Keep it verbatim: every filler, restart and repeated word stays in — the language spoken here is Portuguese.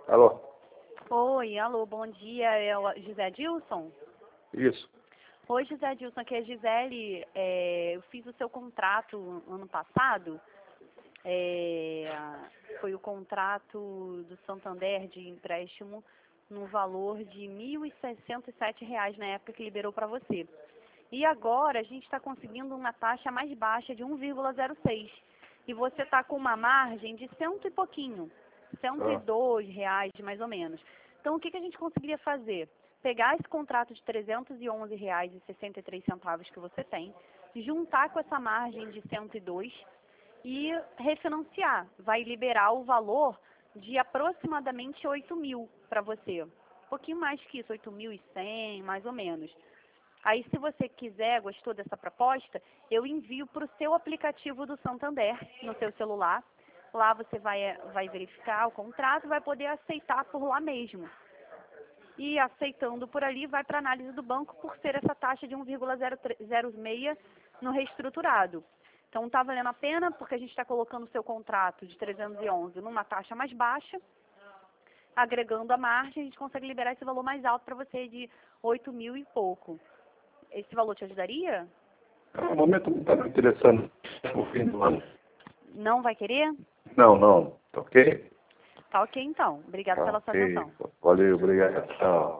Alô? Oi, alô, bom dia, é o José Dilson? Isso. Oi, José Dilson, aqui é a Gisele. É, eu fiz o seu contrato ano passado, é, foi o contrato do Santander de empréstimo no valor de mil e sessenta e sete reais na época que liberou para você. E agora a gente está conseguindo uma taxa mais baixa de um vírgula zero seis. E você está com uma margem de cento e pouquinho, cento e Ah, dois reais mais ou menos. Então o que, que a gente conseguiria fazer? Pegar esse contrato de trezentos e onze reais e sessenta e três centavos que você tem, juntar com essa margem de cento e dois e refinanciar. Vai liberar o valor de aproximadamente oito mil para você. Um pouquinho mais que isso, oito mil e cem, mais ou menos. Aí, se você quiser, gostou dessa proposta, eu envio para o seu aplicativo do Santander, no seu celular. Lá você vai, vai verificar o contrato e vai poder aceitar por lá mesmo. E aceitando por ali, vai para a análise do banco por ser essa taxa de um vírgula zero seis no reestruturado. Então, está valendo a pena porque a gente está colocando o seu contrato de trezentos e onze numa taxa mais baixa, agregando a margem, a gente consegue liberar esse valor mais alto para você de oito mil e pouco. Esse valor te ajudaria? no momento não está me interessando no fim do ano. Não vai querer? Não, não. Tá ok? Tá ok, então. Obrigada Tá pela sua ok. atenção. Valeu, obrigado. Tchau.